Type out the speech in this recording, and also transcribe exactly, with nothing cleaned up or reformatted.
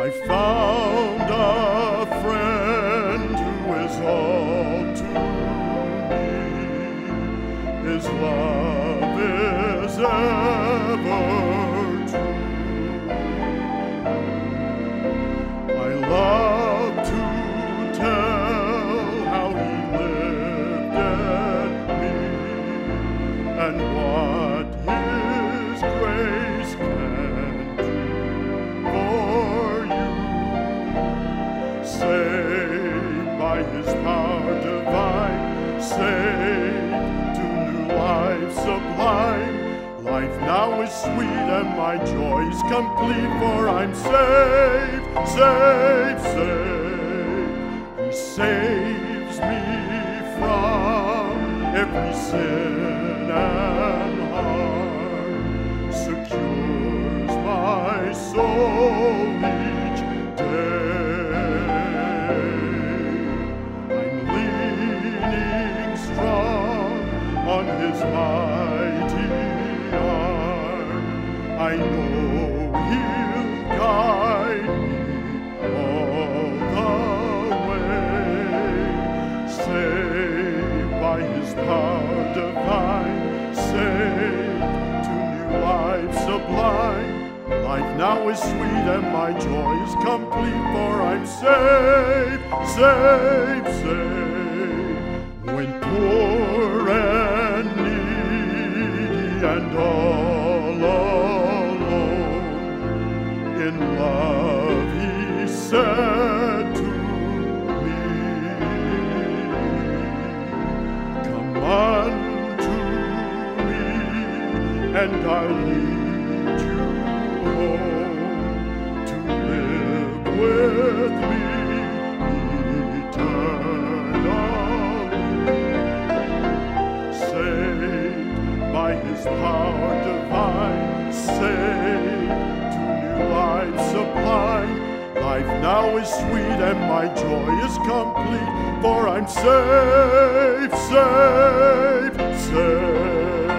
I found a friend who is all to me. His love is ever true. I love to tell how he lifted me and what his grace can do for you. Saved by his power divine, saved to new life sublime. Life now is sweet and my joy is complete, for I'm saved, saved, saved. He saves me from every sin and harm, secures my soul each day. I'm leaning strong on his mighty arm. I know he'll guide me all the way. Saved by his power divine, saved to new life sublime. Life now is sweet and my joy is complete, for I'm saved, saved, saved. When poor and needy and all alone, in love he said to me, come unto me and I'll lead you home to live with me eternally. Saved by his power divine, saved to new life sublime. Life now is sweet and my joy is complete, for I'm saved, saved, saved.